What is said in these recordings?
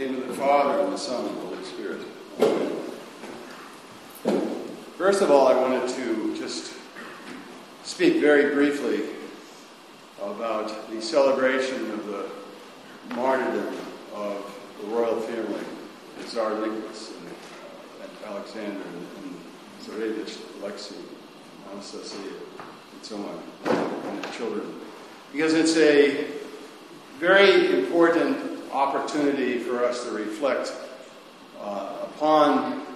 name of the Father, and the Son, and the Holy Spirit. Amen. First of all, I wanted to just speak very briefly about the celebration of the martyrdom of the royal family, the Tsar Nicholas and Alexander and Tsarevich Alexei, Anastasia, and so on, and the children. Because it's a very important opportunity for us to reflect upon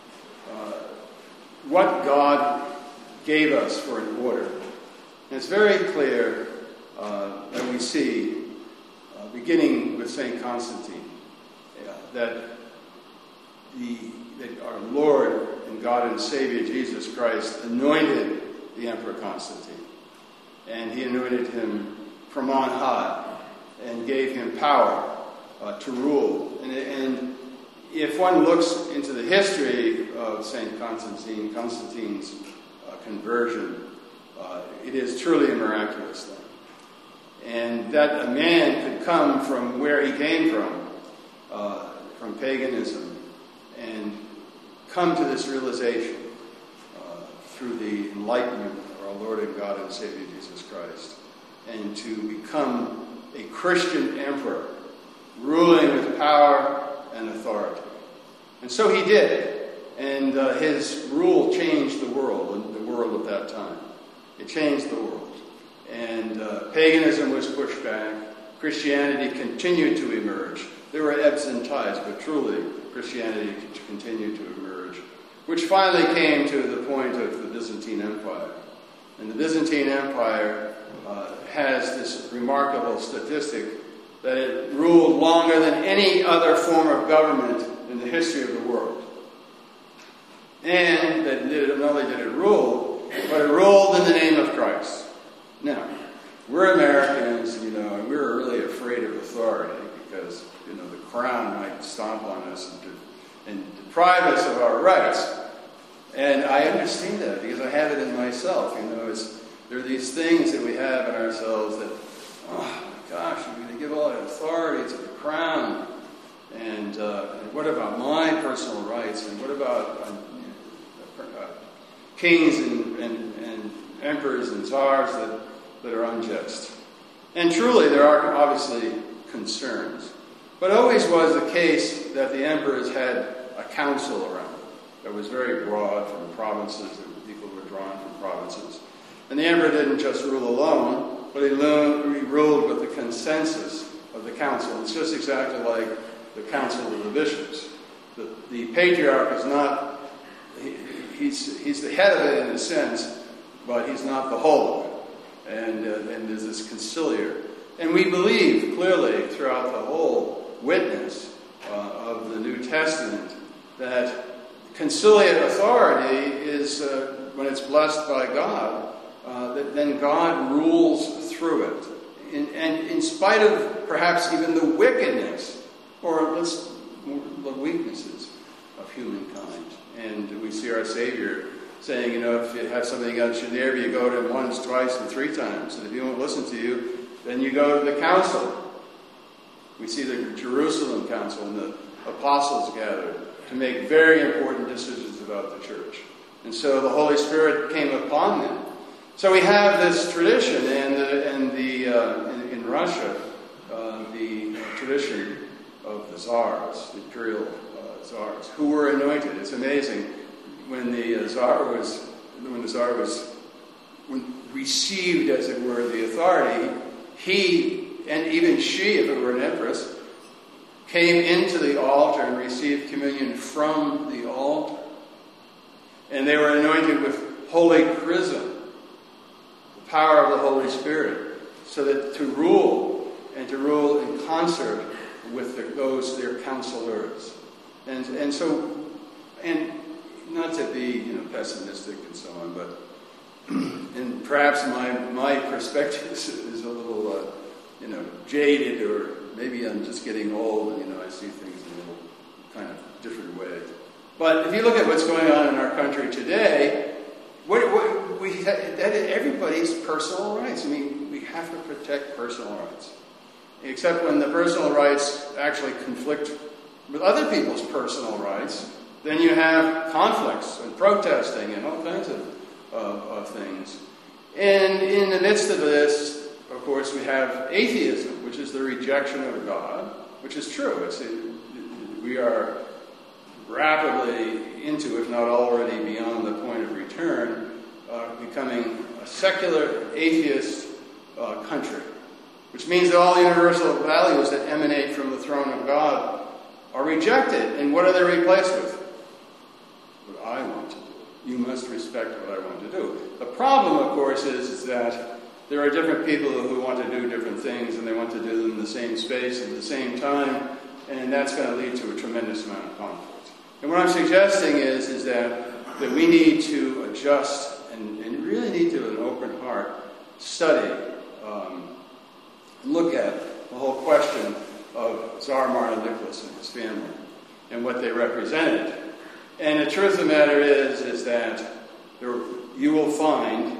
what God gave us for an order. And it's very clear that we see, beginning with St. Constantine, that our Lord and God and Savior Jesus Christ anointed the Emperor Constantine. And he anointed him from on high and gave him power to rule. And if one looks into the history of St. Constantine's conversion, it is truly a miraculous thing. And that a man could come from where he came from paganism, and come to this realization through the enlightenment of our Lord and God and Savior Jesus Christ, and to become a Christian emperor, ruling with power and authority. And so he did. And his rule changed the world at that time. It changed the world. And paganism was pushed back. Christianity continued to emerge. There were ebbs and tides, but truly Christianity continued to emerge, which finally came to the point of the Byzantine Empire. And the Byzantine Empire has this remarkable statistic that it ruled longer than any other form of government in the history of the world. And that not only did it rule, but it ruled in the name of Christ. Now, we're Americans, and we're really afraid of authority because, the crown might stomp on us and deprive us of our rights. And I understand that because I have it in myself. There are these things that we have in ourselves that, oh my gosh, we're going to give all that authority to the crown. And what about my personal rights? And what about kings and emperors and tsars that are unjust? And truly, there are obviously concerns. But it always was the case that the emperors had a council around them that was very broad from provinces, and people were drawn from provinces. And the emperor didn't just rule alone, but he ruled with the consensus of the council. It's just exactly like the council of the bishops. The patriarch is not, he's the head of it in a sense, but he's not the whole of it. And there's this conciliar. And we believe clearly throughout the whole witness of the New Testament that conciliar authority is, when it's blessed by God, that then God rules through it. And in spite of perhaps even the wickedness or the weaknesses of humankind. And we see our Savior saying, if you have something against your neighbor, you go to him once, twice, and 3 times. And if he won't listen to you, then you go to the council. We see the Jerusalem council and the apostles gathered to make very important decisions about the church. And so the Holy Spirit came upon them. So we have this tradition, and in Russia, the tradition of the czars, the imperial czars, who were anointed. It's amazing when the czar was received, as it were, the authority. He and even she, if it were an empress, came into the altar and received communion from the altar. And they were anointed with holy chrism, the power of the Holy Spirit, so that to rule in concert with their counselors. And so, and not to be pessimistic and so on, but and perhaps my perspective is a little jaded, or maybe I'm just getting old and I see things in a little kind of different way. But if you look at what's going on in our country today, that everybody's personal rights. We have to protect personal rights. except when the personal rights actually conflict with other people's personal rights, then you have conflicts and protesting and all kinds of things. And in the midst of this, of course, we have atheism, which is the rejection of God, which is true. We are rapidly into, if not already beyond the point of return, becoming a secular atheist country, which means that all the universal values that emanate from the throne of God are rejected. And what are they replaced with? What I want to do. You must respect what I want to do. The problem, of course, is that there are different people who want to do different things, and they want to do them in the same space at the same time, and that's going to lead to a tremendous amount of conflict. And what I'm suggesting is that we need to adjust and really need to, with an open heart, study, look at the whole question of Tsar Martin Nicholas and his family and what they represented. And the truth of the matter is that you will find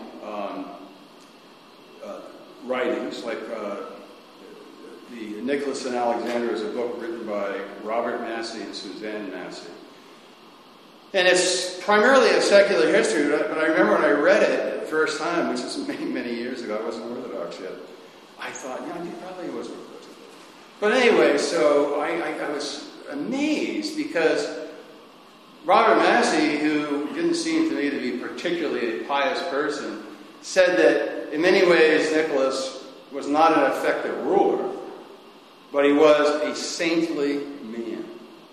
writings like the Nicholas and Alexander is a book written by Robert Massey and Suzanne Massey. And it's primarily a secular history, but I remember when I read it the first time, which is many, many years ago, I wasn't Orthodox yet, I thought, he probably was Orthodox. But anyway, so I was amazed because Robert Massey, who didn't seem to me to be particularly a pious person, said that in many ways Nicholas was not an effective ruler, but he was a saintly man.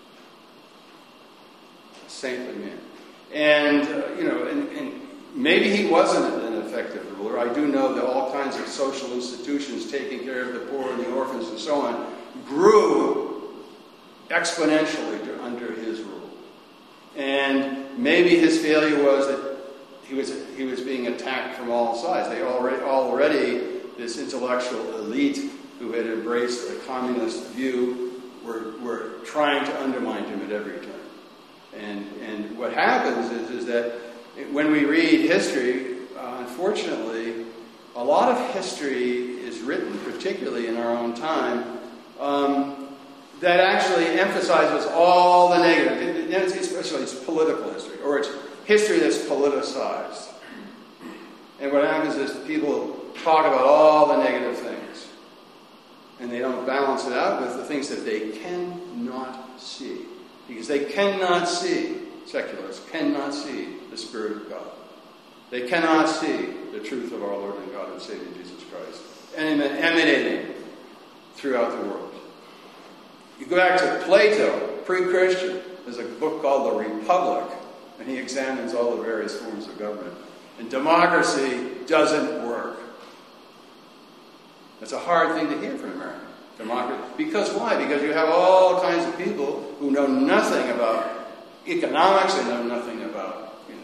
A saintly man. And, and maybe he wasn't an effective ruler. I do know that all kinds of social institutions taking care of the poor and the orphans and so on grew exponentially under his rule. And maybe his failure was that he was being attacked from all sides. They already this intellectual elite who had embraced a communist view were trying to undermine him at every turn. And what happens is that when we read history, unfortunately, a lot of history is written, particularly in our own time, that actually emphasizes all the negative, especially it's political history, or it's history that's politicized. And what happens is people talk about all the negative things, and they don't balance it out with the things that they cannot see. Because they cannot see, secularists cannot see the Spirit of God. They cannot see the truth of our Lord and God and Savior Jesus Christ, and emanating throughout the world. You go back to Plato, pre-Christian. There's a book called The Republic, and he examines all the various forms of government. And democracy doesn't work. That's a hard thing to hear from America. Democracy. Because why? Because you have all kinds of people who know nothing about economics, they know nothing about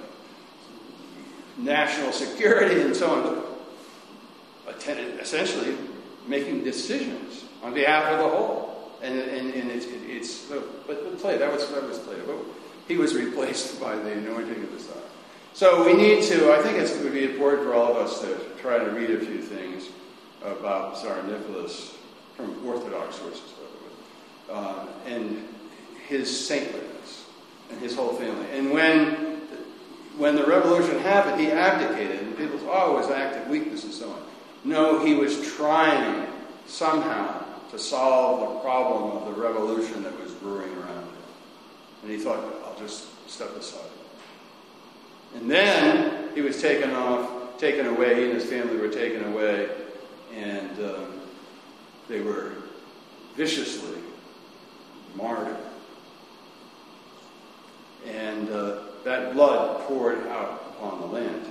national security and so on, but essentially making decisions on behalf of the whole. And it's but Plato, that was Plato. But he was replaced by the anointing of the Son. So we need to, I think it would be important for all of us to try to read a few things about Tsar Nicholas from Orthodox sources, by the way, and his saintliness and his whole family. And when the revolution happened, he abdicated, and people said, it was an act of weakness and so on. No, he was trying somehow to solve the problem of the revolution that was brewing around him. And he thought, I'll just step aside. And then he was taken away, he and his family were taken away, and they were viciously martyred. And that blood poured out upon the land.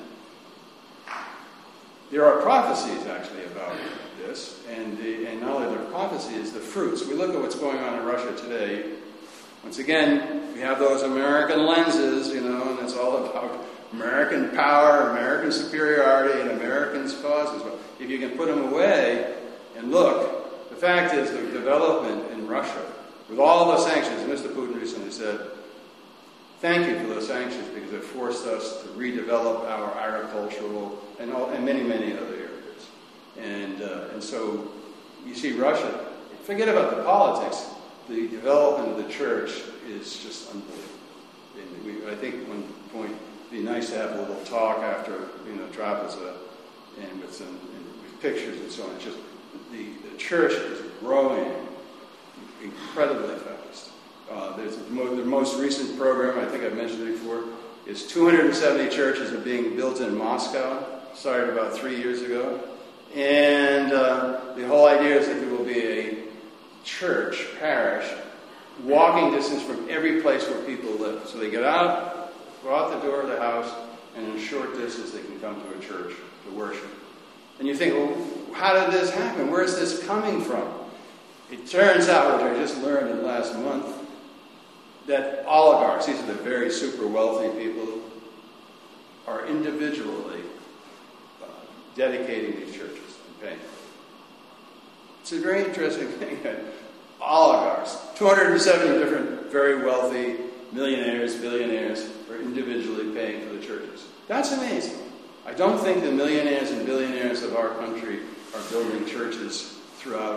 There are prophecies, actually, about this, and not only the prophecy is the fruits. We look at what's going on in Russia today. Once again, we have those American lenses, and it's all about American power, American superiority, and Americans' causes. But if you can put them away and look, the fact is the development in Russia, with all the sanctions, Mr. Putin recently said, thank you for those sanctions because it forced us to redevelop our agricultural and many, many other areas. And so you see Russia forget about the politics. The development of the church is just unbelievable. And I think at one point it'd be nice to have a little talk after, Trapeza, and with some with pictures and so on. It's just the church is growing incredibly fast. The most recent program, I think I've mentioned it before, is 270 churches are being built in Moscow. Started about 3 years ago. And the whole idea is that there will be a church, parish, walking distance from every place where people live. So they get out, go out the door of the house, and in a short distance they can come to a church to worship. And you think, well, how did this happen? Where is this coming from? It turns out, which I just learned in the last month, that oligarchs, these are the very super wealthy people, are individually dedicating these churches and paying. It's a very interesting thing that oligarchs, 270 different very wealthy millionaires, billionaires, are individually paying for the churches. That's amazing. I don't think the millionaires and billionaires of our country are building churches throughout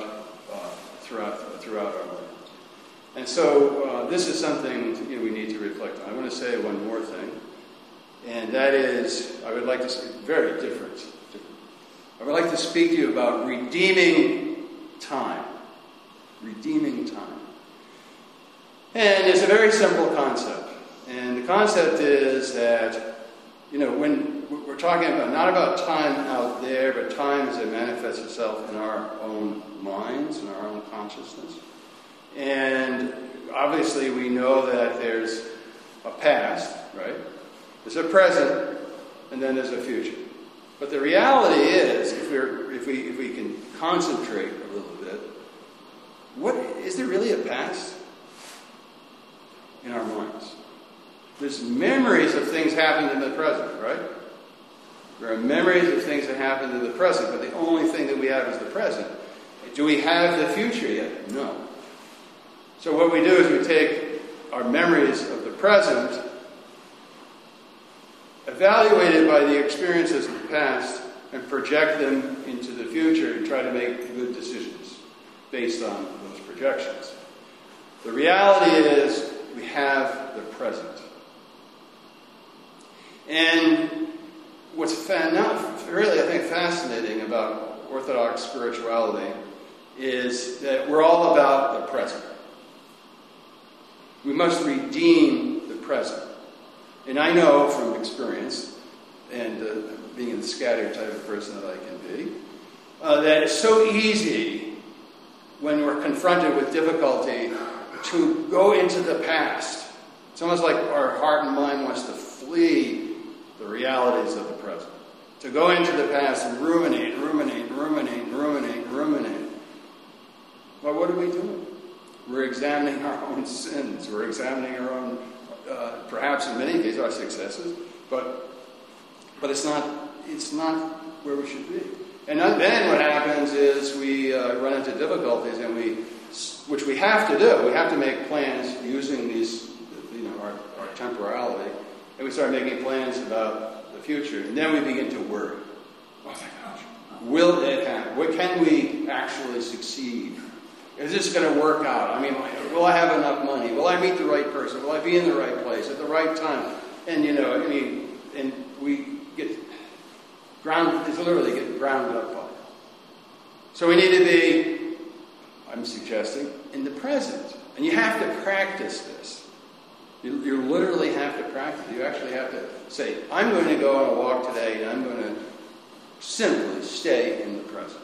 our land. And so this is something we need to reflect on. I want to say one more thing, and that is, I would like to say, very different. I would like to speak to you about redeeming time. Redeeming time. And it's a very simple concept. And the concept is that, when we're talking about, not about time out there, but time as it manifests itself in our own minds, in our own consciousness. And obviously we know that there's a past, right? There's a present, and then there's a future. But the reality is, if we can concentrate a little bit, is there really a past in our minds? There's memories of things happened in the present, right? There are memories of things that happened in the present, but the only thing that we have is the present. Do we have the future yet? No. So what we do is we take our memories of the present, evaluated by the experiences of the past, and project them into the future and try to make good decisions based on those projections. The reality is we have the present. And what's really, I think, fascinating about Orthodox spirituality is that we're all about the present. We must redeem the present. And I know from experience, and being the scattered type of person that I can be, that it's so easy when we're confronted with difficulty to go into the past. It's almost like our heart and mind wants to flee the realities of the present. To go into the past and ruminate. Well, what are we doing? We're examining our own sins. We're examining our own, perhaps in many cases, our successes. But it's not where we should be. And then what happens is we run into difficulties, and which we have to do. We have to make plans using these, our temporality, and we start making plans about the future. And then we begin to worry. Oh my gosh, will it happen? What can we actually succeed? Is this going to work out? I mean, will I have enough money? Will I meet the right person? Will I be in the right place at the right time? And and we get grounded. It's literally getting grounded up on it. So we need to be, I'm suggesting, in the present. And you have to practice this. You literally have to practice. You actually have to say, I'm going to go on a walk today, and I'm going to simply stay in the present.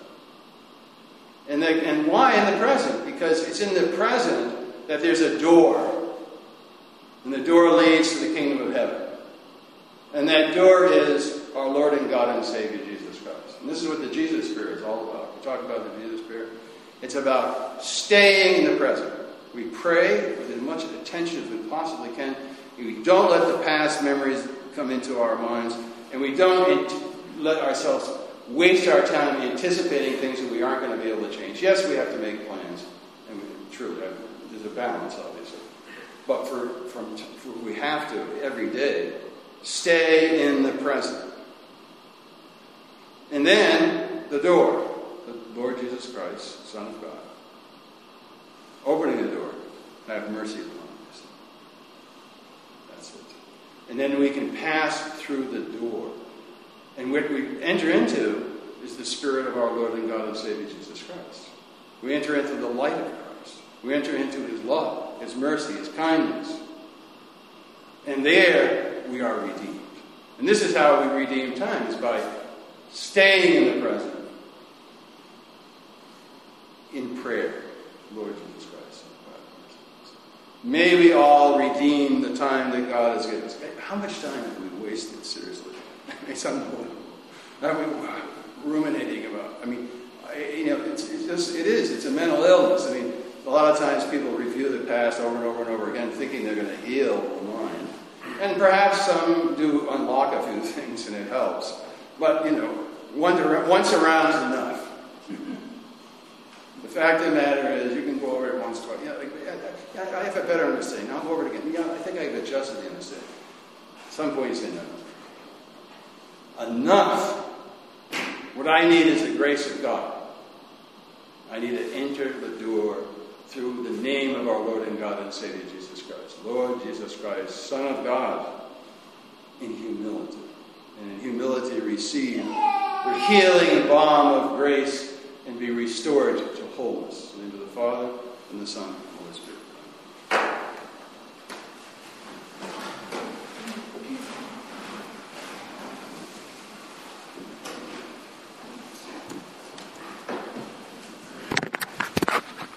And why in the present? Because it's in the present that there's a door. And the door leads to the kingdom of heaven. And that door is our Lord and God and Savior, Jesus Christ. And this is what the Jesus Spirit is all about. We talk about the Jesus Spirit. It's about staying in the present. We pray with as much attention as we possibly can. We don't let the past memories come into our minds. And we don't let ourselves waste our time anticipating things that we aren't going to be able to change. Yes, we have to make plans. And there's a balance, obviously. But we have to, every day, stay in the present. And then, the door. The Lord Jesus Christ, Son of God. opening the door, have mercy upon us. That's it. And then we can pass through the door. And what we enter into is the Spirit of our Lord and God and Savior Jesus Christ. We enter into the light of Christ. We enter into his love, his mercy, his kindness. And there we are redeemed. And this is how we redeem time, is by staying in the present in prayer. Lord Jesus Christ. May we all redeem the time that God has given us. How much time have we wasted, seriously? It's unbelievable. Are we ruminating about? I mean, it's a mental illness. I mean, a lot of times people review the past over and over and over again, thinking they're going to heal the mind. And perhaps some do unlock a few things, and it helps. But, once around is enough. The fact of the matter is, you can go over it once, twice. I have a better understanding. I'll go over it again. I think I've adjusted the understanding. At some point you say, no. Enough. What I need is the grace of God. I need to enter the door through the name of our Lord and God and Savior Jesus Christ. Lord Jesus Christ, Son of God, in humility. And in humility receive the healing balm of grace and be restored to wholeness. In the name of the Father, and the Son, and the Holy Spirit.